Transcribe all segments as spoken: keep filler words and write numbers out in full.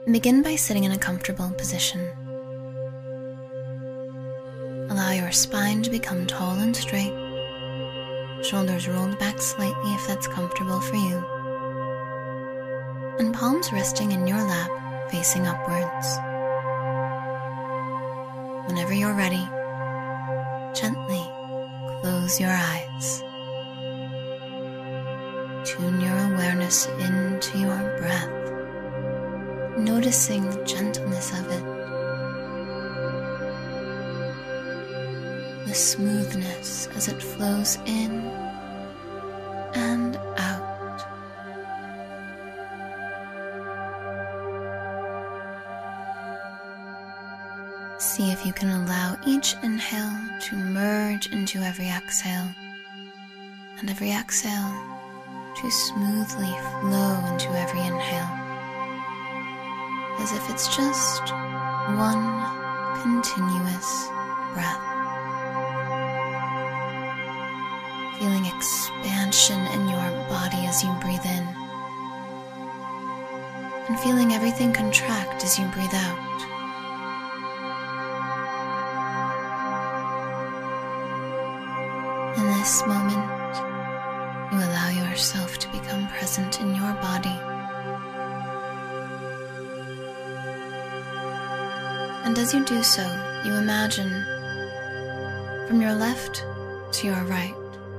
Begin by sitting in a comfortable position. Allow your spine to become tall and straight, shoulders rolled back slightly if that's comfortable for you, and palms resting in your lap facing upwards. Whenever you're ready, gently close your eyes. Tune your awareness into your breath, noticing the gentleness of it, the smoothness as it flows in and out. See if you can allow each inhale to merge into every exhale, and every exhale to smoothly flow into every inhale, as if it's just one continuous breath. Feeling expansion in your body as you breathe in, and feeling everything contract as you breathe out. In this moment, you allow yourself to become present in your body. And as you do so, you imagine from your left to your right,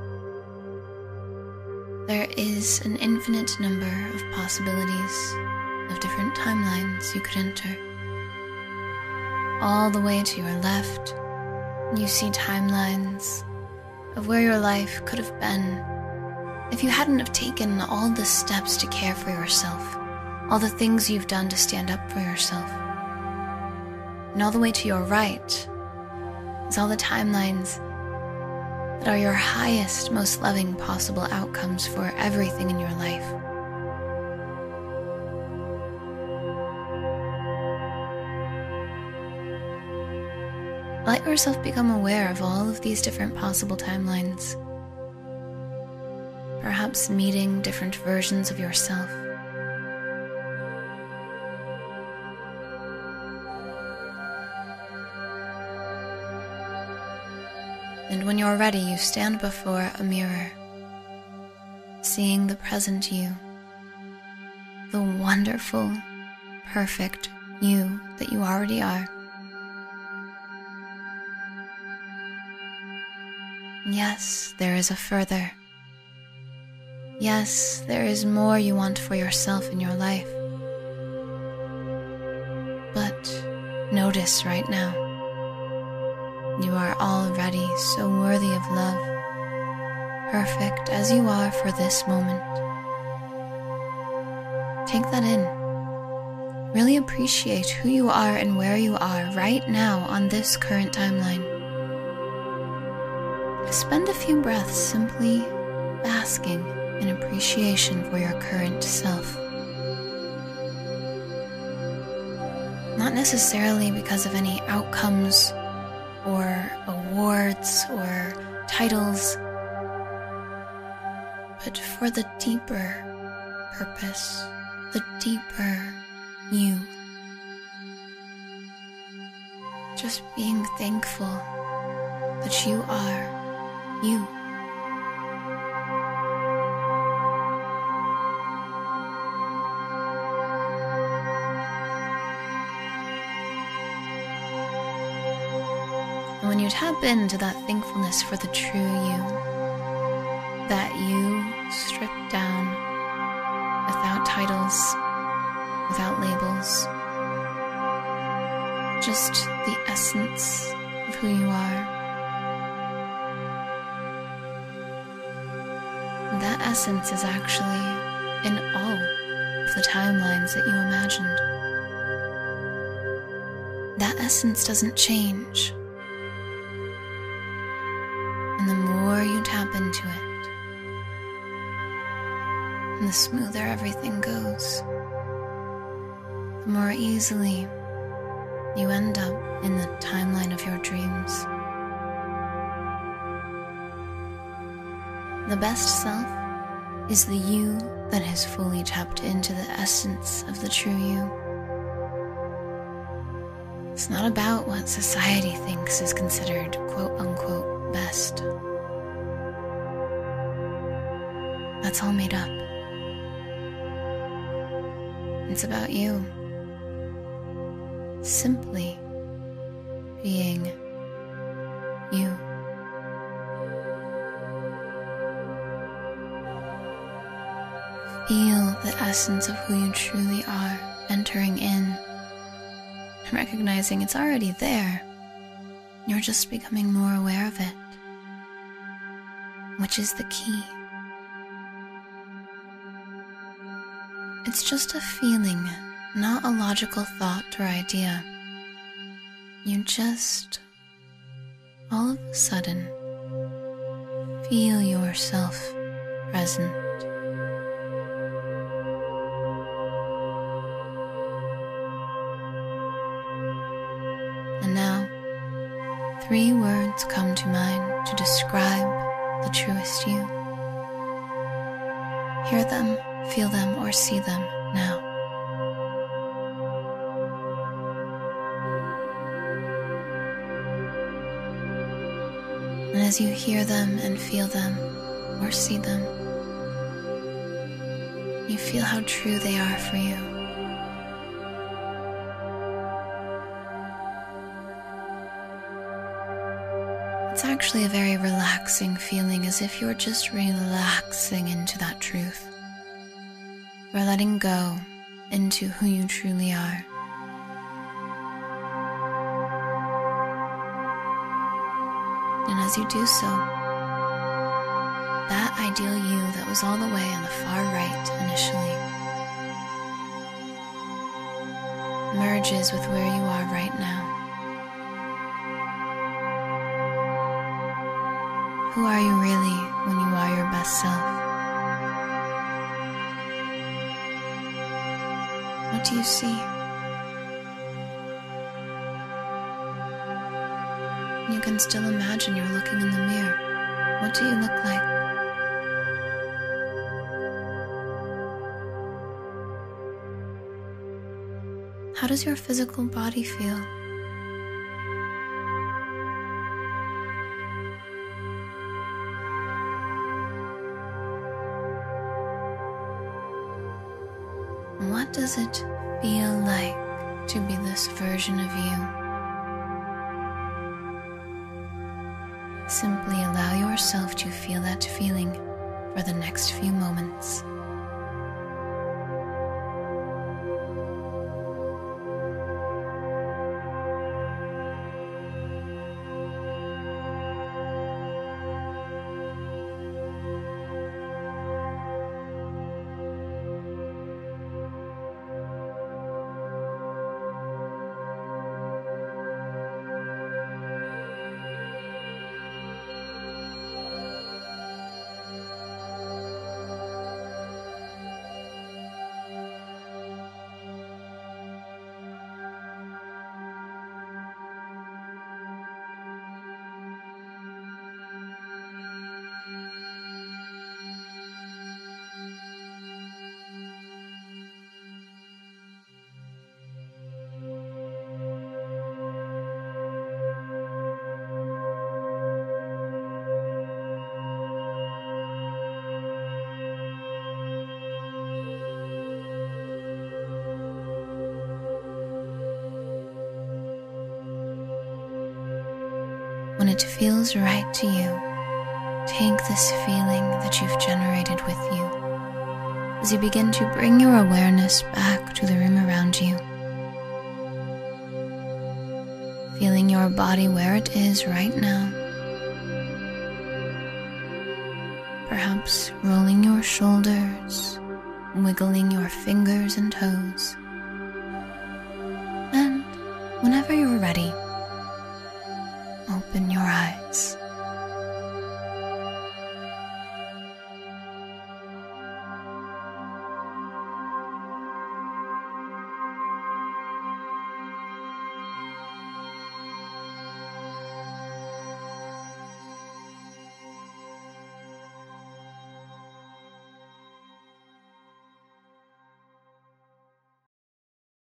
there is an infinite number of possibilities of different timelines you could enter. All the way to your left, you see timelines of where your life could have been if you hadn't have taken all the steps to care for yourself, all the things you've done to stand up for yourself. And all the way to your right is all the timelines that are your highest, most loving possible outcomes for everything in your life. Let yourself become aware of all of these different possible timelines, perhaps meeting different versions of yourself. And when you're ready, you stand before a mirror, seeing the present you, the wonderful, perfect you that you already are. Yes, there is a further. Yes, there is more you want for yourself in your life. But notice right now, you are already so worthy of love, perfect as you are for this moment. Take that in. Really appreciate who you are and where you are right now on this current timeline. Spend a few breaths simply basking in appreciation for your current self. Not necessarily because of any outcomes or awards or titles, but for the deeper purpose, the deeper you. Just being thankful that you are you. And when you tap into that thankfulness for the true you, that you stripped down without titles, without labels, just the essence of who you are, that essence is actually in all of the timelines that you imagined. That essence doesn't change. And the more you tap into it, and the smoother everything goes, the more easily you end up in the timeline of your dreams. The best self is the you that has fully tapped into the essence of the true you. It's not about what society thinks is considered quote-unquote best. That's all made up. It's about you. Simply being you. Feel the essence of who you truly are entering in, and recognizing it's already there. You're just becoming more aware of it, which is the key. It's just a feeling, not a logical thought or idea. You just, all of a sudden, feel yourself present. And now, three words come to mind to describe the truest you. Hear them, feel them, or see them now. And as you hear them and feel them or see them, you feel how true they are for you. It's actually a very relaxing feeling, as if you're just relaxing into that truth. You're letting go into who you truly are. And as you do so, that ideal you that was all the way on the far right initially merges with where you are right now. Who are you really when you are your best self? What do you see? You can still imagine you're looking in the mirror. What do you look like? How does your physical body feel? What does it feel like to be this version of you? Simply allow yourself to feel that feeling for the next few moments. When it feels right to you, take this feeling that you've generated with you as you begin to bring your awareness back to the room around you. Feeling your body where it is right now. Perhaps rolling your shoulders, wiggling your fingers and toes. And whenever you're ready, open your eyes.